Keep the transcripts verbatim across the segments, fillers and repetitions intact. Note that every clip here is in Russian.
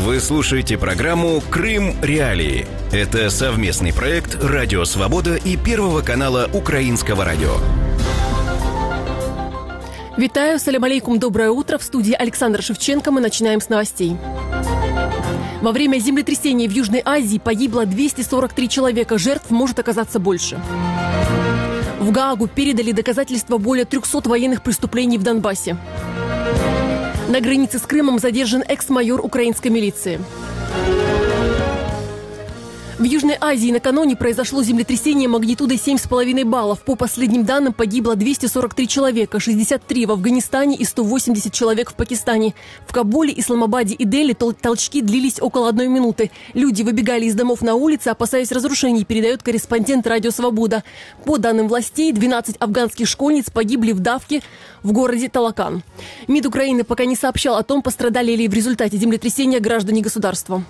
Вы слушаете программу «Крым Реалии». Это совместный проект «Радио Свобода» и Первого канала Украинского радио. Витаю, салям алейкум, доброе утро. В студии Александр Шевченко. Мы начинаем с новостей. Во время землетрясения в Южной Азии погибло двести сорок три человека. Жертв может оказаться больше. В Гаагу передали доказательства более трехсот военных преступлений в Донбассе. На границе с Крымом задержан экс-майор украинской милиции. В Южной Азии накануне произошло землетрясение магнитудой семь с половиной баллов. По последним данным, погибло двести сорок три человека, шестьдесят три в Афганистане и сто восемьдесят человек в Пакистане. В Кабуле, Исламабаде и Дели тол- толчки длились около одной минуты. Люди выбегали из домов на улицы, опасаясь разрушений, передает корреспондент «Радио Свобода». По данным властей, двенадцать афганских школьниц погибли в давке в городе Талакан. МИД Украины пока не сообщал о том, пострадали ли в результате землетрясения граждане государства.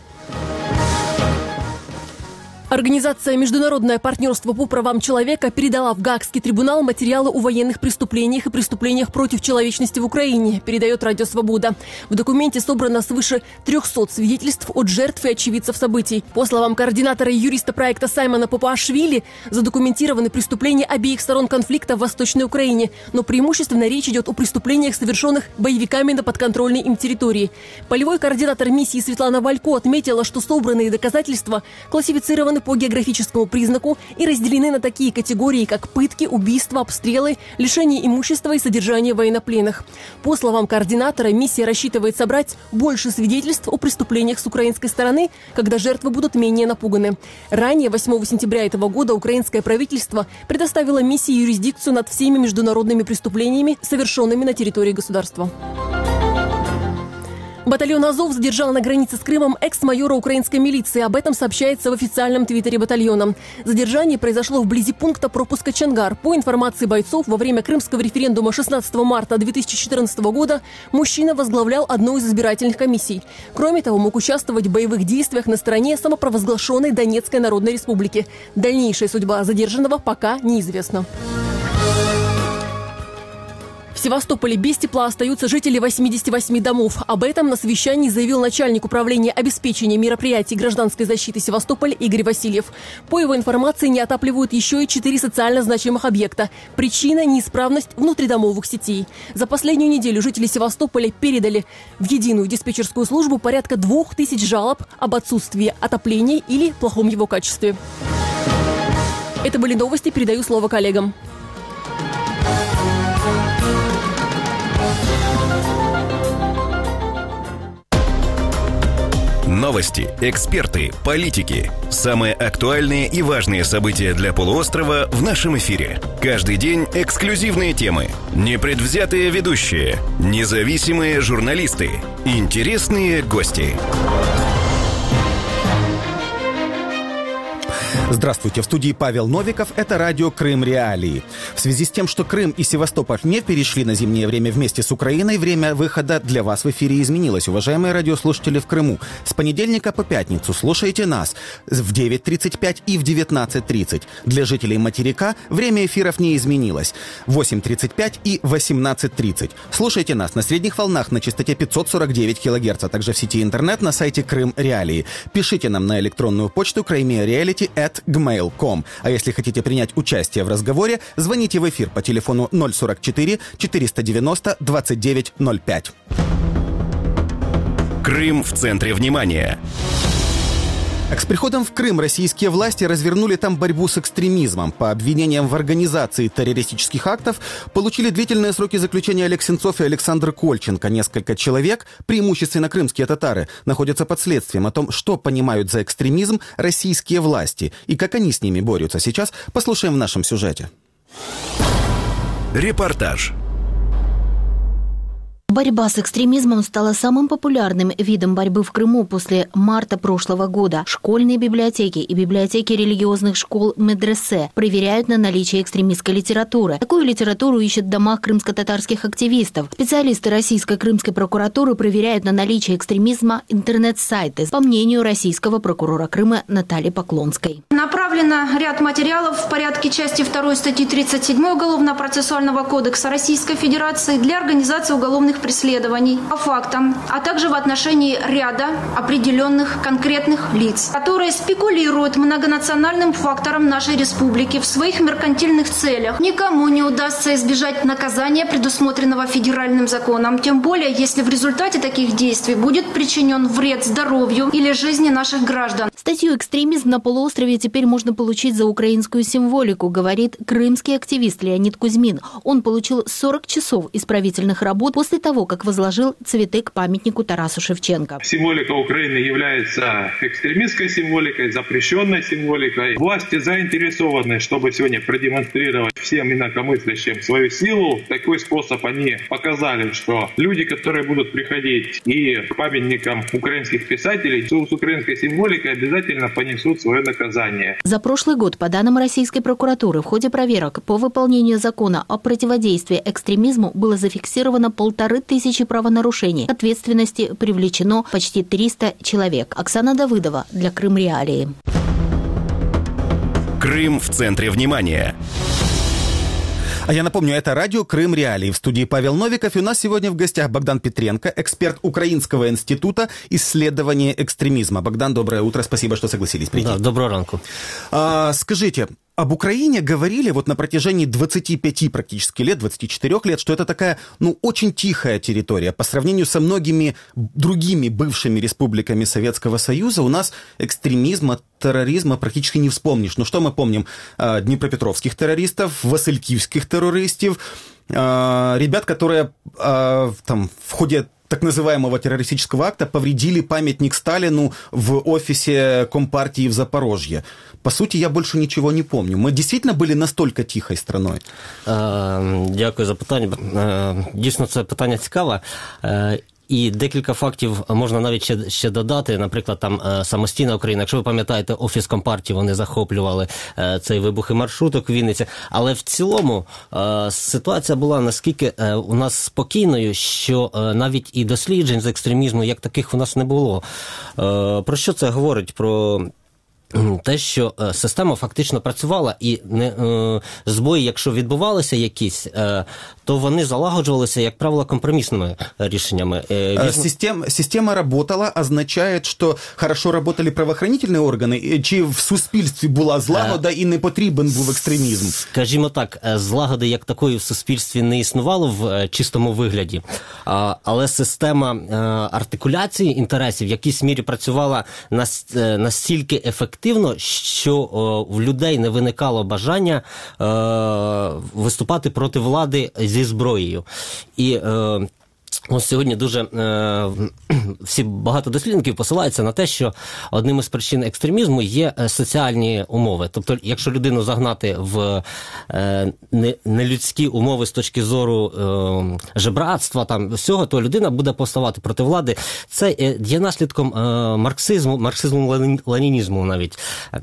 Организация «Международное партнерство по правам человека» передала в Гаагский трибунал материалы о военных преступлениях и преступлениях против человечности в Украине, передает «Радио Свобода». В документе собрано свыше трехсот свидетельств от жертв и очевидцев событий. По словам координатора и юриста проекта Саймона Папуашвили, задокументированы преступления обеих сторон конфликта в Восточной Украине, но преимущественно речь идет о преступлениях, совершенных боевиками на подконтрольной им территории. Полевой координатор миссии Светлана Валько отметила, что собранные доказательства классифицированы по географическому признаку и разделены на такие категории, как пытки, убийства, обстрелы, лишение имущества и содержание военнопленных. По словам координатора, миссия рассчитывает собрать больше свидетельств о преступлениях с украинской стороны, когда жертвы будут менее напуганы. Ранее, восьмого сентября этого года, украинское правительство предоставило миссии юрисдикцию над всеми международными преступлениями, совершенными на территории государства. Батальон «Азов» задержал на границе с Крымом экс-майора украинской милиции. Об этом сообщается в официальном твиттере батальона. Задержание произошло вблизи пункта пропуска Чангар. По информации бойцов, во время крымского референдума шестнадцатого марта две тысячи четырнадцатого года мужчина возглавлял одну из избирательных комиссий. Кроме того, мог участвовать в боевых действиях на стороне самопровозглашенной Донецкой Народной Республики. Дальнейшая судьба задержанного пока неизвестна. В Севастополе без тепла остаются жители восьмидесяти восьми домов. Об этом на совещании заявил начальник управления обеспечения мероприятий гражданской защиты Севастополя Игорь Васильев. По его информации, не отапливают еще и четыре социально значимых объекта. Причина – неисправность внутридомовых сетей. За последнюю неделю жители Севастополя передали в единую диспетчерскую службу порядка двух тысяч жалоб об отсутствии отопления или плохом его качестве. Это были новости. Передаю слово коллегам. Новости, эксперты, политики. Самые актуальные и важные события для полуострова в нашем эфире. Каждый день эксклюзивные темы, непредвзятые ведущие, независимые журналисты, интересные гости. Здравствуйте, в студии Павел Новиков, это радио «Крым Реалии». В связи с тем, что Крым и Севастополь не перешли на зимнее время вместе с Украиной, время выхода для вас в эфире изменилось, уважаемые радиослушатели в Крыму. С понедельника по пятницу слушайте нас в девять тридцать пять и в девятнадцать тридцать. Для жителей материка время эфиров не изменилось. В восемь тридцать пять и восемнадцать тридцать. Слушайте нас на средних волнах на частоте пятьсот сорок девять килогерц, а также в сети интернет на сайте Крым Реалии. Пишите нам на электронную почту крымреалити эт джимейл точка ком. А если хотите принять участие в разговоре, звоните в эфир по телефону ноль сорок четыре четыреста девяносто двадцать девять ноль пять. Крым в центре внимания. С приходом в Крым российские власти развернули там борьбу с экстремизмом. По обвинениям в организации террористических актов получили длительные сроки заключения Олег Сенцов и Александр Кольченко. Несколько человек, преимущественно крымские татары, находятся под следствием. О том, что понимают за экстремизм российские власти и как они с ними борются, сейчас послушаем в нашем сюжете. Репортаж. Борьба с экстремизмом стала самым популярным видом борьбы в Крыму после марта прошлого года. Школьные библиотеки и библиотеки религиозных школ медресе проверяют на наличие экстремистской литературы. Такую литературу ищут в домах крымско-татарских активистов. Специалисты российской крымской прокуратуры проверяют на наличие экстремизма интернет-сайты, по мнению российского прокурора Крыма Натальи Поклонской. Направлено ряд материалов в порядке части второй статьи тридцать седьмой Уголовно-процессуального кодекса Российской Федерации для организации уголовных преследований по фактам, а также в отношении ряда определенных конкретных лиц, которые спекулируют многонациональным фактором нашей республики в своих меркантильных целях. Никому не удастся избежать наказания, предусмотренного федеральным законом, тем более, если в результате таких действий будет причинен вред здоровью или жизни наших граждан. Статью «Экстремизм на полуострове» теперь можно получить за украинскую символику, говорит крымский активист Леонид Кузьмин. Он получил сорок часов исправительных работ после того, как возложил цветы к памятнику Тарасу Шевченко. Символика Украины является экстремистской символикой, запрещенной символикой. Власти заинтересованы, чтобы сегодня продемонстрировать всем инакомыслящим свою силу. Такой способ они показали, что люди, которые будут приходить и к памятникам украинских писателей с украинской символикой, обязательно понесут свое наказание. За прошлый год, по данным российской прокуратуры, в ходе проверок по выполнению закона о противодействии экстремизму было зафиксировано полторы тысячи правонарушений. К ответственности привлечено почти триста человек. Оксана Давыдова для Крым Реалии. Крым в центре внимания. А я напомню, это радио «Крым Реалии». В студии Павел Новиков. И у нас сегодня в гостях Богдан Петренко, эксперт Украинского института исследования экстремизма. Богдан, доброе утро. Спасибо, что согласились прийти. Да, доброго ранку. А, скажите, об Украине говорили вот на протяжении двадцати пяти практически лет, двадцати четырёх лет, что это такая, ну, очень тихая территория. По сравнению со многими другими бывшими республиками Советского Союза у нас экстремизма, терроризма практически не вспомнишь. Ну, что мы помним? А, днепропетровских террористов, васильківських террористов, а, ребят, которые а, там в ходе так называемого террористического акта повредили памятник Сталину в офисе Компартии в Запорожье. По сути, я больше ничего не помню. Мы действительно были настолько тихой страной? Дякую за питання. Дійсно, це питання цікаве. І декілька фактів можна навіть ще, ще додати. Наприклад, там самостійна Україна. Якщо ви пам'ятаєте, офіс Компартії, вони захоплювали цей вибухи маршруток в Вінниці. Але в цілому ситуація була наскільки у нас спокійною, що навіть і досліджень з екстремізму як таких у нас не було. Про що це говорить? Про те, що система фактично працювала, і не, е, збої, якщо відбувалися якісь, е, то вони залагоджувалися, як правило, компромісними рішеннями. Е, Систем, система работала, означает, что хорошо работали правоохранительные органи, чи в суспільстві була злагода і не потрібен був екстремізм? Скажімо так, злагоди як такої в суспільстві не існувало в чистому вигляді, а, але система е, артикуляції інтересів в якійсь мірі працювала нас, е, настільки ефективно, що о, в людей не виникало бажання е, виступати проти влади зі зброєю. І е, ось сьогодні дуже е, всі багато дослідників посилаються на те, що одним із причин екстремізму є соціальні умови. Тобто, якщо людину загнати в е, не, нелюдські умови з точки зору е, жебратства, там всього, то людина буде повставати проти влади. Це є наслідком е, марксизму, марксизму-ленінізму навіть.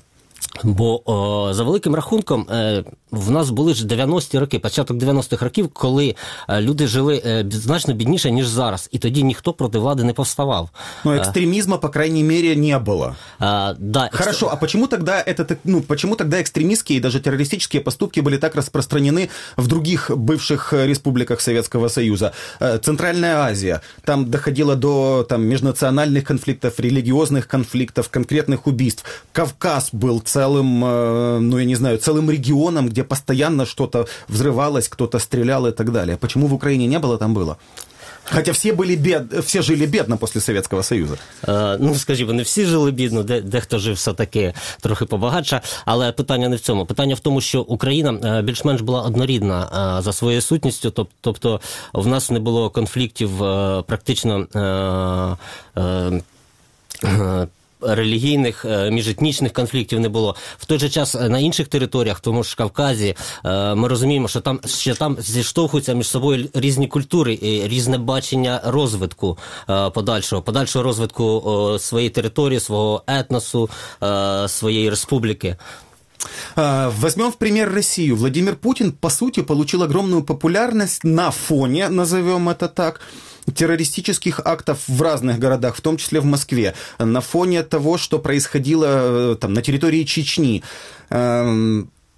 Бо о, за великим рахунком е, в нас були ж дев'яності роки, початок дев'яностих років, коли е, люди жили е, значно бідніше, ніж зараз. І тоді ніхто проти влади не повставав. Но экстремизма, по крайней мере, не было. А, да, экстр... Хорошо, а почему тогда, это, ну, почему тогда экстремистские и даже террористические поступки были так распространены в других бывших республиках Советского Союза? Центральная Азия, там доходило до там, межнациональных конфликтов, религиозных конфликтов, конкретных убийств. Кавказ был целым, ну, я не знаю, целым регионом, где постоянно что-то взрывалось, кто-то стрелял и так далее. Почему в Украине не было, там было? Хотя все были бед... все жили бідно після Совєтського Союзу. Е, ну, скажімо, не всі жили бідно, де, дехто жив все-таки трохи побагатше, але питання не в цьому. Питання в тому, що Україна більш-менш була однорідна е, за своєю сутністю, тоб, тобто в нас не було конфліктів е, практично е, е, е, релігійних, міжетнічних конфліктів не було. В той же час на інших територіях, в тому ж Кавказі, ми розуміємо, що там, що там зіштовхуються між собою різні культури і різне бачення розвитку подальшого, подальшого розвитку своєї території, свого етносу, своєї республіки. Возьмем в пример Россию. Владимир Путин, по сути, получил огромную популярность на фоне, назовем это так, террористических актов в разных городах, в том числе в Москве, на фоне того, что происходило там, на территории Чечни.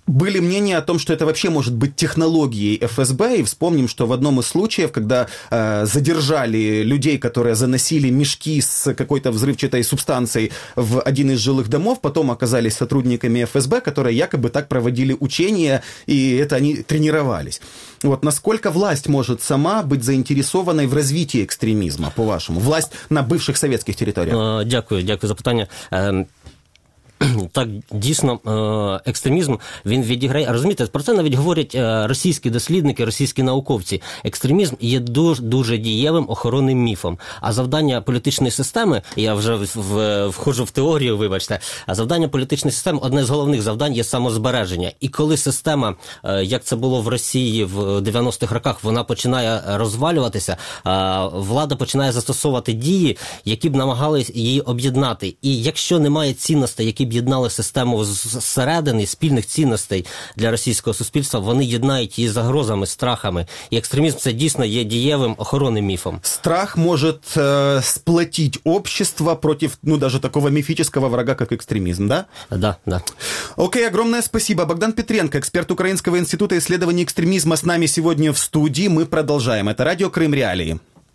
были мнения о том, что это вообще может быть технологией эф эс бэ, и вспомним, что в одном из случаев, когда э, задержали людей, которые заносили мешки с какой-то взрывчатой субстанцией в один из жилых домов, потом оказались сотрудниками эф эс бэ, которые якобы так проводили учения, и это они тренировались. Вот насколько власть может сама быть заинтересованной в развитии экстремизма, по-вашему? Власть на бывших советских территориях? Дякую, дякую за питання. Так, дійсно, екстремізм, він відіграє, розумієте, про це навіть говорять російські дослідники, російські науковці. Екстремізм є дуже, дуже дієвим охоронним міфом. А завдання політичної системи, я вже в, в, входжу в теорію, вибачте, а завдання політичної системи, одне з головних завдань є самозбереження. І коли система, як це було в Росії в дев'яностих роках, вона починає розвалюватися, влада починає застосовувати дії, які б намагались її об'єднати. І якщо немає цінностей, які б єднали систему зсередини, спільних цінностей для російського суспільства, вони єднають її загрозами, страхами. І екстремізм це дійсно є дієвим охоронним міфом. Страх может э, сплотить общество против, ну, даже такого мифического врага, как экстремизм, да? Да, да. Окей, огромное спасибо. Богдан Петренко, эксперт Украинского института исследований экстремизма, с нами сегодня в студии. Мы продолжаем. Это радио Крым Реалии.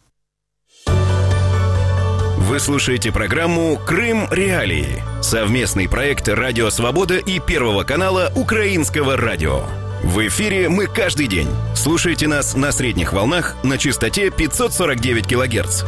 Вы слушаете программу «Крым Реалии». Совместный проект «Радио Свобода» и Первого канала Украинского радио. В эфире мы каждый день. Слушайте нас на средних волнах на частоте пятьсот сорок девять килогерц.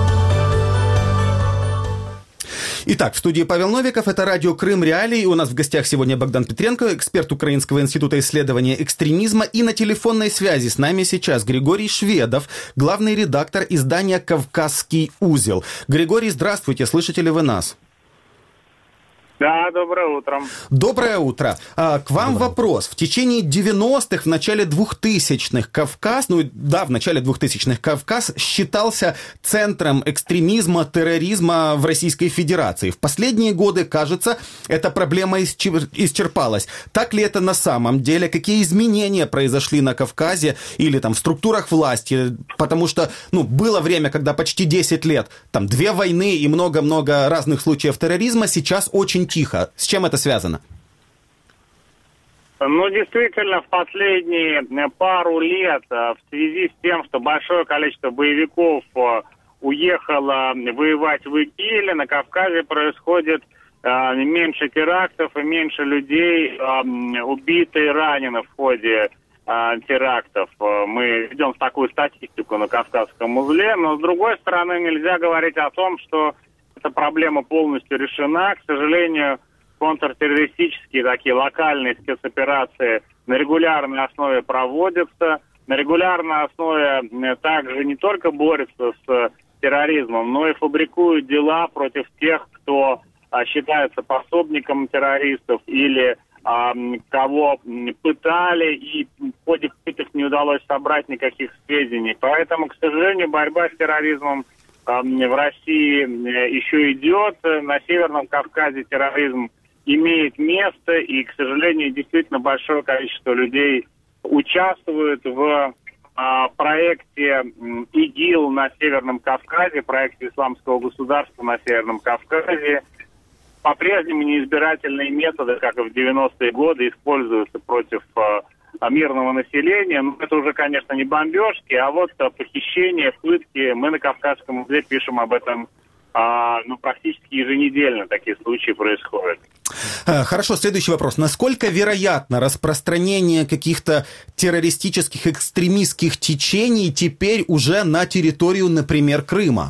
Итак, в студии Павел Новиков, это радио Крым Реалии. У нас в гостях сегодня Богдан Петренко, эксперт Украинского института исследования экстремизма. И на телефонной связи с нами сейчас Григорий Шведов, главный редактор издания «Кавказский узел». Григорий, здравствуйте, слышите ли вы нас? Да, доброе утро. Доброе утро. А, к вам доброе. Вопрос. В течение девяностых, в начале двухтысячных Кавказ, ну да, в начале двухтысячных Кавказ считался центром экстремизма, терроризма в Российской Федерации. В последние годы, кажется, эта проблема исчерпалась. Так ли это на самом деле? Какие изменения произошли на Кавказе или там в структурах власти? Потому что, ну, было время, когда почти десять лет, там, две войны и много-много разных случаев терроризма, сейчас очень тихо. С чем это связано? Ну, действительно, в последние пару лет в связи с тем, что большое количество боевиков уехало воевать в Игиле, на Кавказе происходит меньше терактов и меньше людей убито и ранено в ходе терактов. Мы ведем такую статистику на Кавказском узле, но с другой стороны нельзя говорить о том, что эта проблема полностью решена. К сожалению, контртеррористические такие локальные спецоперации на регулярной основе проводятся. На регулярной основе также не только борются с терроризмом, но и фабрикуют дела против тех, кто а, считается пособником террористов или а, кого пытали, и в ходе пыток не удалось собрать никаких сведений. Поэтому, к сожалению, борьба с терроризмом в России еще идет. На Северном Кавказе терроризм имеет место, и, к сожалению, действительно большое количество людей участвует в а, проекте ИГИЛ на Северном Кавказе, проекте исламского государства на Северном Кавказе. По-прежнему неизбирательные методы, как и в девяностые годы, используются против а, мирного населения. Ну, это уже, конечно, не бомбежки, а вот а, похищения, пытки. Мы на Кавказском узле пишем об этом а, ну, практически еженедельно. Такие случаи происходят. Хорошо, следующий вопрос. Насколько вероятно распространение каких-то террористических, экстремистских течений теперь уже на территорию, например, Крыма?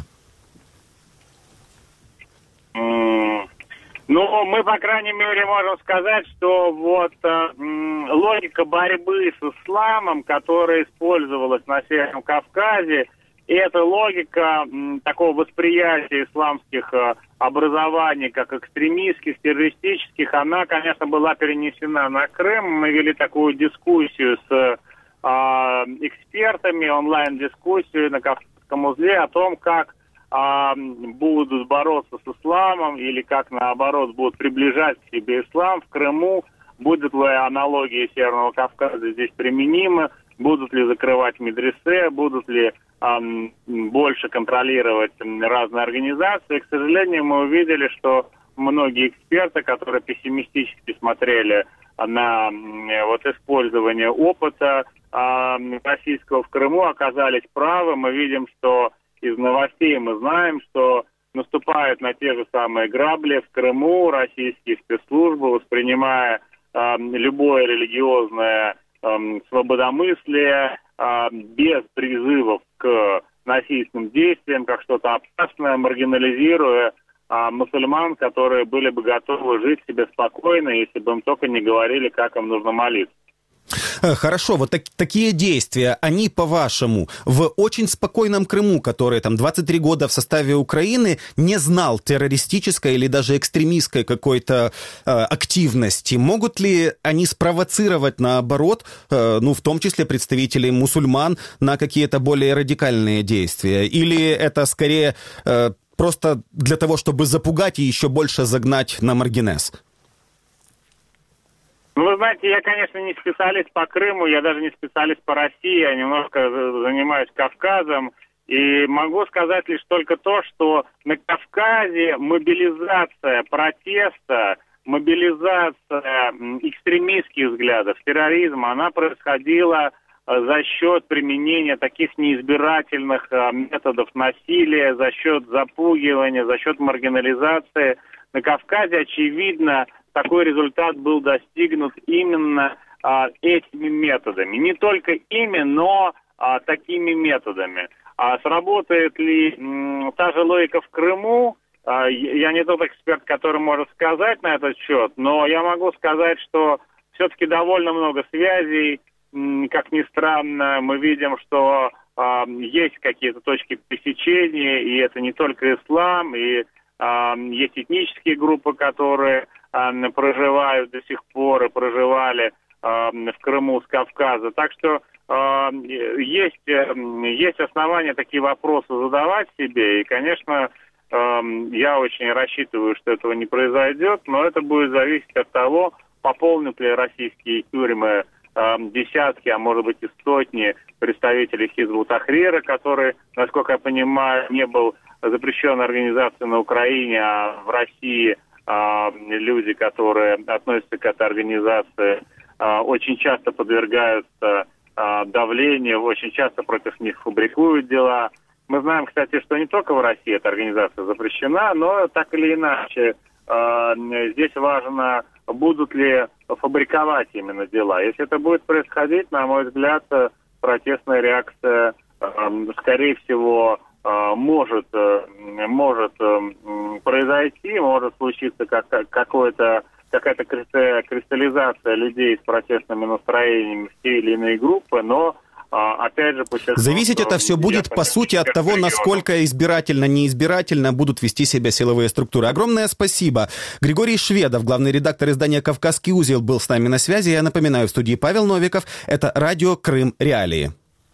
Ну, мы, по крайней мере, можем сказать, что вот э, м, логика борьбы с исламом, которая использовалась на Северном Кавказе, и эта логика м, такого восприятия исламских э, образований, как экстремистских, террористических, она, конечно, была перенесена на Крым. Мы вели такую дискуссию с э, экспертами, онлайн-дискуссию на Кавказском узле о том, как будут бороться с исламом или как, наоборот, будут приближать к себе ислам в Крыму, будут ли аналогии Северного Кавказа здесь применимы, будут ли закрывать медресе, будут ли эм, больше контролировать разные организации. К сожалению, мы увидели, что многие эксперты, которые пессимистически смотрели на вот использование опыта российского в Крыму, оказались правы. Мы видим, что из новостей мы знаем, что наступают на те же самые грабли в Крыму российские спецслужбы, воспринимая э, любое религиозное э, свободомыслие э, без призывов к насильственным действиям, как что-то опасное, маргинализируя э, мусульман, которые были бы готовы жить себе спокойно, если бы им только не говорили, как им нужно молиться. Хорошо, вот так, такие действия, они, по-вашему, в очень спокойном Крыму, который там двадцать три года в составе Украины, не знал террористической или даже экстремистской какой-то э, активности, могут ли они спровоцировать, наоборот, э, ну, в том числе представителей мусульман, на какие-то более радикальные действия? Или это скорее э, просто для того, чтобы запугать и еще больше загнать на маргинез? Ну, вы знаете, я, конечно, не специалист по Крыму, я даже не специалист по России, я немножко занимаюсь Кавказом, и могу сказать лишь только то, что на Кавказе мобилизация протеста, мобилизация экстремистских взглядов, терроризма, она происходила за счет применения таких неизбирательных методов насилия, за счет запугивания, за счет маргинализации. На Кавказе, очевидно, такой результат был достигнут именно а, этими методами. Не только ими, но а, такими методами. А сработает ли м, та же логика в Крыму? А, я не тот эксперт, который может сказать на этот счет, но я могу сказать, что все-таки довольно много связей. М, как ни странно, мы видим, что а, есть какие-то точки пересечения, и это не только ислам, и а, есть этнические группы, которые проживают до сих пор и проживали э, в Крыму с Кавказа. Так что э, есть, э, есть основания такие вопросы задавать себе. И, конечно, э, я очень рассчитываю, что этого не произойдет, но это будет зависеть от того, пополнят ли российские тюрьмы э, десятки, а может быть и сотни представителей Хизбут Тахрира, который, насколько я понимаю, не был запрещенной организацией на Украине, а в России люди, которые относятся к этой организации, очень часто подвергаются давлению, очень часто против них фабрикуют дела. Мы знаем, кстати, что не только в России эта организация запрещена, но так или иначе здесь важно, будут ли фабриковать именно дела. Если это будет происходить, на мой взгляд, протестная реакция, скорее всего, может, может произойти, может случиться как, какое-то, какая-то кристаллизация людей с протестными настроениями в те или иные группы, но, опять же, подчеркну, зависеть это все будет, по сути, от того, насколько избирательно, неизбирательно будут вести себя силовые структуры. Огромное спасибо. Григорий Шведов, главный редактор издания «Кавказский узел», был с нами на связи. Я напоминаю, в студии Павел Новиков. Это радио «Крым. Реалии».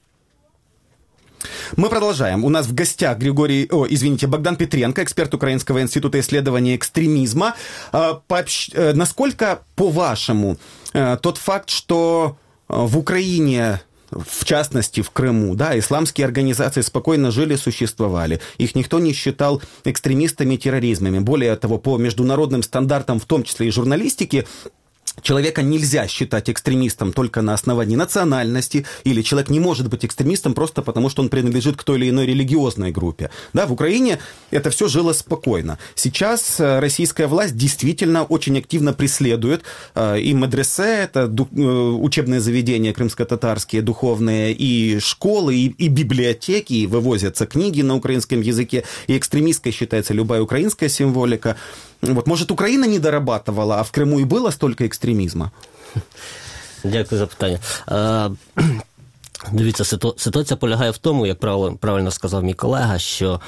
Мы продолжаем. У нас в гостях Григорий, о, извините, Богдан Петренко, эксперт Украинского института исследования экстремизма. Пообщ... Насколько, по-вашему, тот факт, что в Украине, в частности в Крыму, да, исламские организации спокойно жили, существовали, их никто не считал экстремистами и терроризмами. Более того, по международным стандартам, в том числе и журналистики, человека нельзя считать экстремистом только на основании национальности, или человек не может быть экстремистом просто потому, что он принадлежит к той или иной религиозной группе. Да, в Украине это все жило спокойно. Сейчас российская власть действительно очень активно преследует и медресе, это учебные заведения крымско-татарские, духовные, и школы, и, и библиотеки, и вывозятся книги на украинском языке, и экстремистской считается любая украинская символика. Вот, может, Україна не дорабатывала, а в Криму і було стільки екстремізму? Дякую за питання. Дивіться, ситуація полягає в тому, як правильно сказав мій колега, що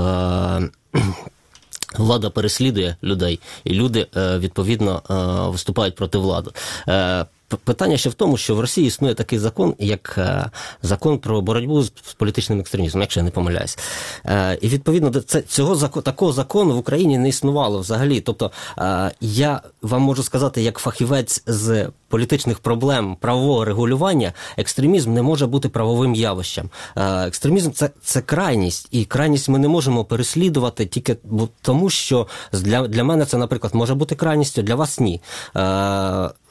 влада переслідує людей, і люди, відповідно, виступають проти влади. Питання ще в тому, що в Росії існує такий закон, як закон про боротьбу з політичним екстремізмом, якщо я не помиляюсь. І відповідно до цього такого закону в Україні не існувало взагалі. Тобто я вам можу сказати, як фахівець з політичних проблем правового регулювання, екстремізм не може бути правовим явищем. Екстремізм це, це крайність, і крайність ми не можемо переслідувати тільки тому, що для, для мене це, наприклад, може бути крайністю, для вас ні.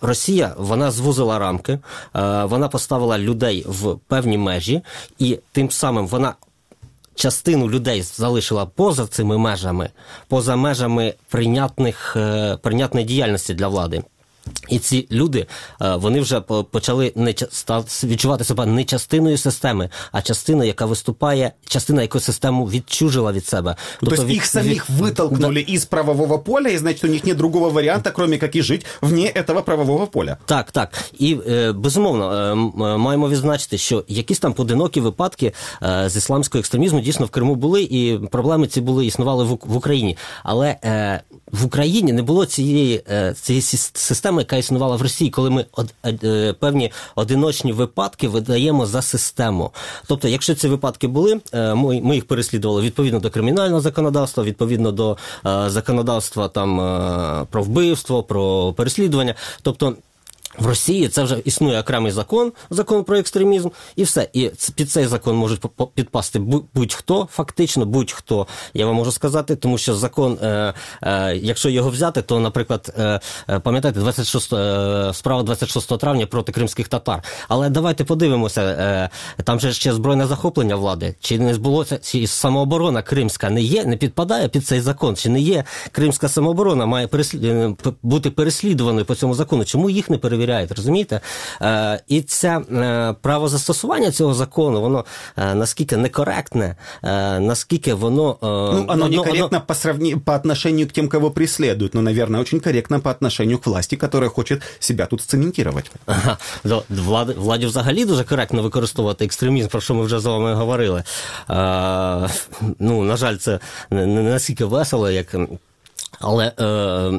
Росія, вона звузила рамки, вона поставила людей в певні межі, і тим самим вона частину людей залишила поза цими межами, поза межами прийнятних, прийнятної діяльності для влади. І ці люди, вони вже почали не відчувати себе не частиною системи, а частиною, яка виступає, частина, яку систему відчужила від себе. То тобто есть их самих вытолкнули да. из правового поля, и значит, у них нет другого варианта, кроме как и жить вне этого правового поля. Так, так. І, безумовно, маємо відзначити, що якісь там поодинокі випадки з ісламського екстремізму дійсно в Криму були, і проблеми ці були, існували в Україні. Але в Україні не було цієї, цієї системи, яка існувала в Росії, коли ми од, од, певні одиночні випадки видаємо за систему. Тобто, якщо ці випадки були, ми, ми їх переслідували відповідно до кримінального законодавства, відповідно до е, законодавства там, е, про вбивство, про переслідування. Тобто, в Росії це вже існує окремий закон, закон про екстремізм, і все. І під цей закон можуть підпасти будь-хто, фактично будь-хто, я вам можу сказати, тому що закон, е, е, якщо його взяти, то, наприклад, е, пам'ятаєте, двадцять шостого, е, справа двадцять шостого травня проти кримських татар. Але давайте подивимося, е, там же ще збройне захоплення влади, чи не збулося, чи самооборона кримська не є, не підпадає під цей закон, чи не є кримська самооборона, має переслід... бути переслідуваною по цьому закону, чому їх не перевіряють? Розумієте? Е, і це е, правозастосування цього закону, воно е, наскільки некоректне, е, наскільки воно... Е, ну, оно некорректно оно... по, сравни... по отношению к тем, кого преследуют, но, наверное, очень корректно по отношению к власти, которая хочет себя тут сцементировать. Ага. Владі, владі взагалі дуже коректно використовувати екстремізм, про що ми вже з вами говорили. Е, ну, на жаль, це не, не настільки весело, як... Але... Е,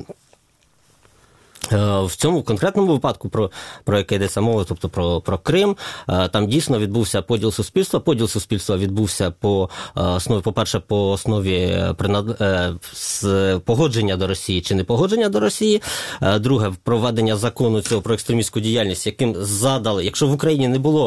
В цьому конкретному випадку, про, про яке йдеться мова, тобто про, про Крим, там дійсно відбувся поділ суспільства. Поділ суспільства відбувся по основі, по-перше, по основі принад... погодження до Росії чи не погодження до Росії. Друге, проведення закону цього про екстремістську діяльність, яким задали, якщо в Україні не було,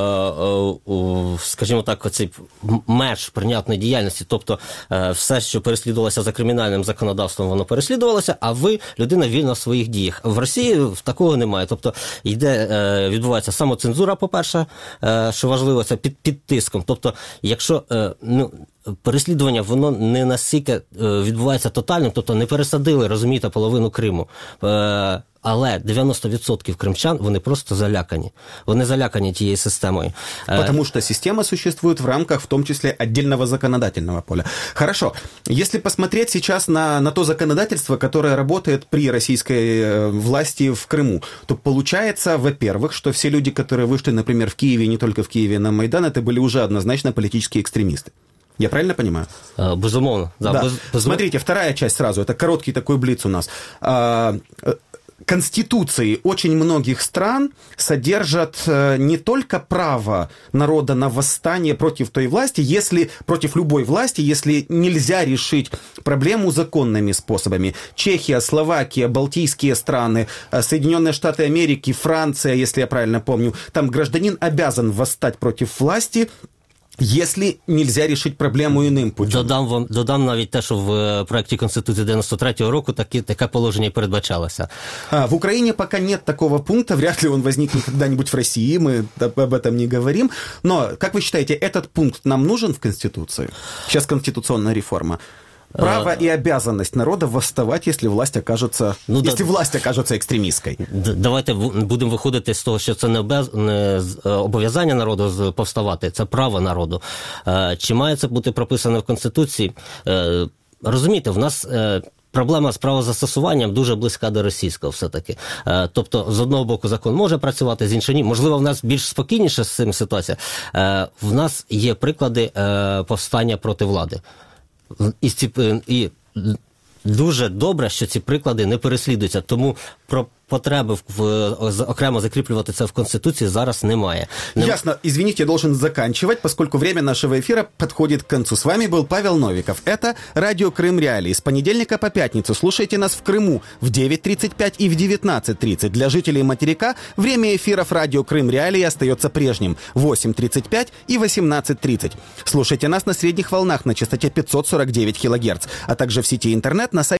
скажімо так, оцей меж прийнятної діяльності, тобто все, що переслідувалося за кримінальним законодавством, воно переслідувалося, а ви, людина, вільна в своїх діях. В Росії такого немає. Тобто йде, відбувається самоцензура, по-перше, що важливо, це під, під тиском. Тобто, якщо ну, переслідування, воно не настільки відбувається тотальним, тобто не пересадили, розумієте, половину Криму. Але дев'яносто відсотків кримчан, вони просто залякані. Вони залякані тією системою. Потому что система существует в рамках, в том числе, отдельного законодательного поля. Хорошо. Если посмотреть сейчас на, на то законодательство, которое работает при российской власти в Крыму, то получается, во-первых, что все люди, которые вышли, например, в Киеве, не только в Киеве, на Майдан, это были уже однозначно политические экстремисты. Я правильно понимаю? Безумовно. Да, да. Без, без... Смотрите, вторая часть сразу. Это короткий такой блиц у нас. Конституции очень многих стран содержат не только право народа на восстание против той власти, если против любой власти, если нельзя решить проблему законными способами. Чехия, Словакия, Балтийские страны, Соединенные Штаты Америки, Франция, если я правильно помню, там гражданин обязан восстать против власти, якщо нельзя рішити проблему іним путем. Додам вам, додам навіть те, що в проєкті Конституції дев'яносто третього року такі, таке положення і передбачалося. А, в Украине пока нет такого пункта, вряд ли он возникнет когда-нибудь в России, мы об этом не говорим. Но, как вы считаете, этот пункт нам нужен в Конституции? Сейчас конституционная реформа. Право и обязанность народа восставать, если власть окажется, ну, если да, власть окажется екстремістською. Давайте будемо виходити з того, що це не, обяз... не обов'язання народу повставати, це право народу. Чи має це бути прописано в Конституції? Розумієте, в нас проблема з правозастосуванням дуже близька до російського все-таки. Тобто, з одного боку закон може працювати, з іншого ні. Можливо, в нас більш спокійніша з цим ситуація. В нас є приклади повстання проти влади. І, і дуже добре, що ці приклади не переслідуються. Тому про потреби в, в, окремо закреплювати це в Конституции зараз немає. Нем... Ясно. Извините, я должен заканчивать, поскольку время нашего эфира подходит к концу. С вами был Павел Новиков. Это радио Крым Реалии. С понедельника по пятницу слушайте нас в Крыму в девять тридцать пять и в девятнадцать тридцать. Для жителей материка время эфиров радио Крым Реалии остается прежним – восемь тридцать пять и восемнадцать тридцать. Слушайте нас на средних волнах на частоте пятьсот сорок девять килогерц, а также в сети интернет на сайте